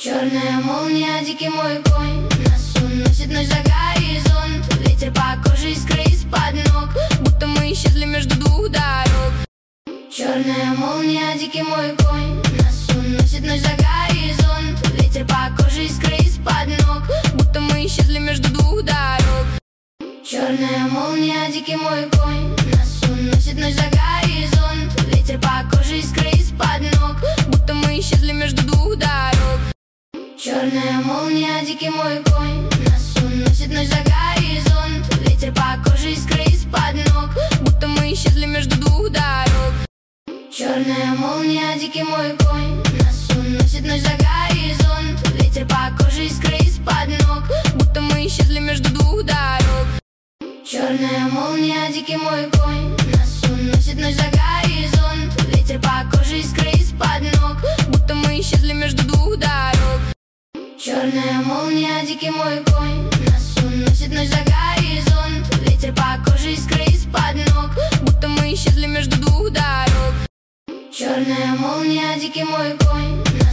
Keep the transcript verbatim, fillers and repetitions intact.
Черная молния, дикий мой конь, нас уносит ночь за горизонт. Ветер по коже, искры из-под ног, будто мы исчезли между двух дорог. Черная молния, дикий мой конь, нас уносит ночь за горизонт. Ветер по коже, искры из-под ног, будто мы исчезли между двух дорог. Черная молния, дикий мой конь, нас уносит ночь за горизонт. Ветер по коже, искры из-под ног, будто мы исчезли между двух дорог. Черная молния, дикий мой конь, нас уносит ночь за горизонт. Ветер по коже, искры из-под ног, будто мы исчезли между двух дорог. Черная молния, дикий мой конь, нас уносит ночь за горизонт. Ветер по коже, искры из-под ног, будто мы исчезли между двух дорог. Черная молния, дикий мой конь, нас уносит ночь за горизонт. Ветер по коже, искры из-под ног, будто мы исчезли между двух дорог. Черная молния, дикий мой конь, нас уносит ночь за горизонт. Ветер по коже, искры из-под ног, будто мы исчезли между двух дорог. Черная молния, дикий мой конь.